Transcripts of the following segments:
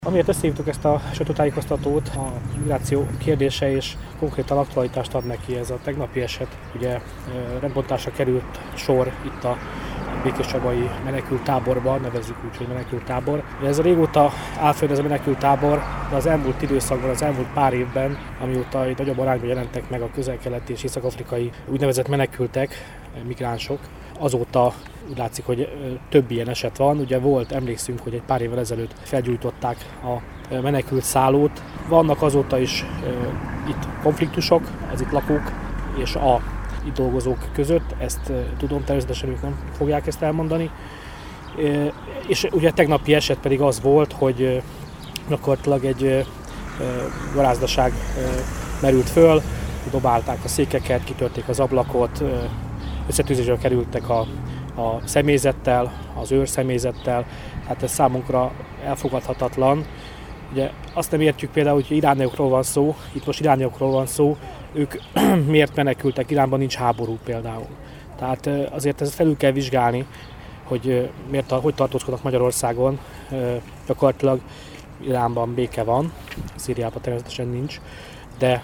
Amiért összehívtuk ezt a sajtótájékoztatót, a migráció kérdése és konkrétan aktualitást ad neki ez a tegnapi eset. Ugye rendbontásra került sor itt a békéscsabai menekülttáborban, nevezzük úgy, hogy menekülttábor. Ez a régóta áll fönn ez a menekülttábor, de az elmúlt időszakban, az elmúlt pár évben, amióta itt nagyobb arányban jelentek meg a közel-keleti és észak-afrikai úgynevezett menekültek, migránsok, azóta úgy látszik, hogy több ilyen eset van. Ugye volt, emlékszünk, hogy egy pár évvel ezelőtt felgyújtották a menekült szállót. Vannak azóta is itt konfliktusok, az itt lakók és a itt dolgozók között, ezt tudom, természetesen ők nem fogják ezt elmondani. És ugye tegnapi eset pedig az volt, hogy gyakorlatilag egy garázdaság merült föl, dobálták a székeket, kitörték az ablakot, összetűzésre kerültek a személyzettel, az őrszemélyzettel, hát ez számunkra elfogadhatatlan. Ugye azt nem értjük például, hogy irániakról van szó, itt most irániakról van szó, ők miért menekültek, Iránban nincs háború például. Tehát azért ezt felül kell vizsgálni, hogy hogy tartózkodnak Magyarországon. Gyakorlatilag Iránban béke van, Szíriában természetesen nincs, de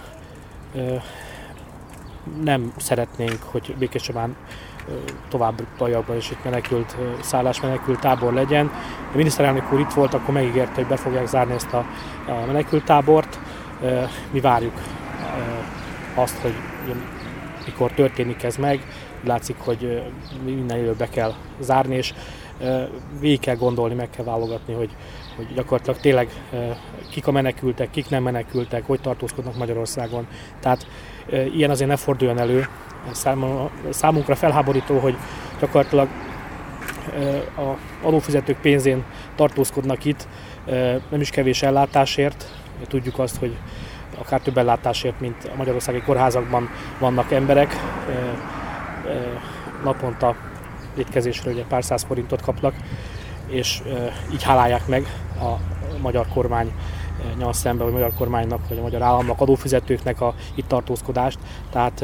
nem szeretnénk, hogy Békéscsabán továbbiakban is itt menekült szállás, menekült tábor legyen. A miniszterelnök úr itt volt, akkor megígérte, hogy be fogják zárni ezt a menekült tábort. Mi várjuk azt, hogy mikor történik ez meg. Látszik, hogy minden időt be kell zárni, és végig kell gondolni, meg kell válogatni, hogy gyakorlatilag tényleg kik a menekültek, kik nem menekültek, hogy tartózkodnak Magyarországon. Tehát ilyen azért ne forduljon elő. Számunkra felháborító, hogy gyakorlatilag az adófizetők pénzén tartózkodnak itt, nem is kevés ellátásért. Tudjuk azt, hogy akár több ellátásért, mint a magyarországi kórházakban vannak emberek. Naponta étkezésre ugye pár száz forintot kapnak, és így hálálják meg a magyar kormánnyal szemben, vagy a magyar kormánynak, vagy a magyar államnak, adófizetőknek a itt tartózkodást. Tehát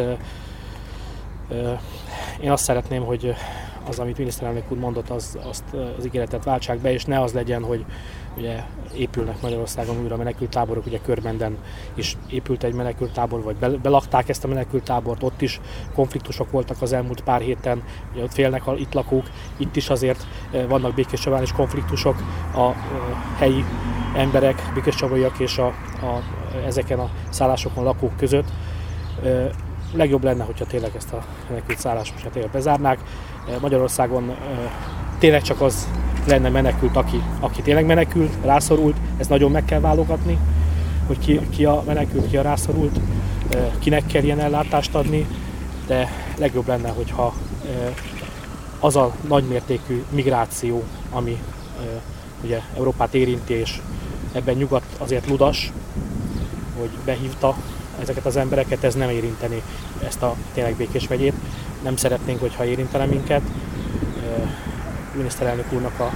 én azt szeretném, hogy az, amit miniszterelnök úr mondott, azt az ígéretet váltsák be, és ne az legyen, hogy ugye épülnek Magyarországon újra menekülttáborok, ugye Körmenden is épült egy menekülttábor, vagy belakták ezt a menekülttábort, ott is konfliktusok voltak az elmúlt pár héten, ugye ott félnek az itt lakók, itt is azért vannak Békéscsabán is konfliktusok a helyi emberek, békéscsabaiak és ezeken a szállásokon lakók között. Legjobb lenne, hogyha tényleg ezt a menekült szállásokat tényleg bezárnák. Magyarországon tényleg csak az lenne menekült, aki tényleg menekült, rászorult, ezt nagyon meg kell válogatni, hogy ki a menekült, ki a rászorult, kinek kell ilyen ellátást adni, de legjobb lenne, hogyha az a nagymértékű migráció, ami ugye Európát érinti, és ebben nyugat azért ludas, hogy behívta ezeket az embereket, ez nem érinteni ezt a tényleg békés megyét. Nem szeretnénk, hogyha érintene minket. A miniszterelnök úrnak a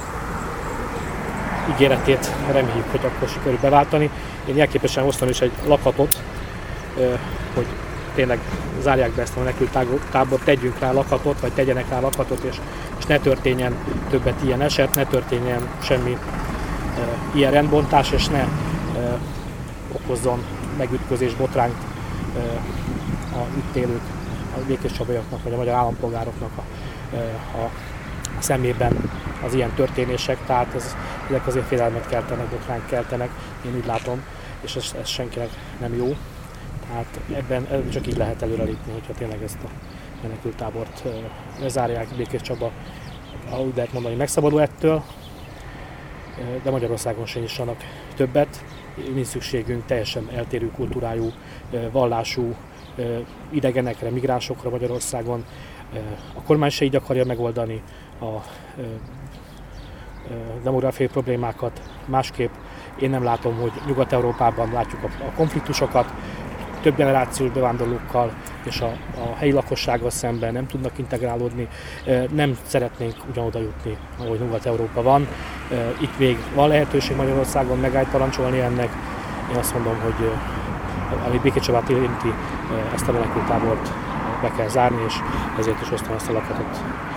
ígéretét reméljük, hogy akkor sikerül beváltani. Én jelképesen hoztam is egy lakatot, hogy tényleg zárják be ezt a menekülttábort, tegyünk rá lakatot, vagy tegyenek rá lakatot, és ne történjen többet ilyen eset, ne történjen semmi ilyen rendbontás, és ne okozzon megütközés, botrányt a itt élők, a békéscsabaiaknak, vagy a magyar állampolgároknak a szemében az ilyen történések. Tehát ezek azért félelmet keltenek, botrányt keltenek, én úgy látom, és ez senkinek nem jó. Tehát ebben csak így lehet előrelépni, hogyha tényleg ezt a menekülttábort lezárják. Békéscsaba, úgy lehet mondani, megszabadul ettől, de Magyarországon se nyissanak többet. Nincs szükségünk teljesen eltérő kultúrájú, vallású idegenekre, migránsokra Magyarországon. A kormány se így akarja megoldani a demográfiai problémákat. Másképp én nem látom, hogy Nyugat-Európában látjuk a konfliktusokat, több generációs bevándorlókkal és a helyi lakossággal szemben nem tudnak integrálódni. Nem szeretnénk ugyanoda jutni, ahogy Nyugat-Európa van. Itt még van lehetőség Magyarországon megállt parancsolni ennek. Én azt mondom, hogy ami Békéscsabát érinti, ezt a menekülttábort be kell zárni, és ezért is hoztam ezt a lakatot.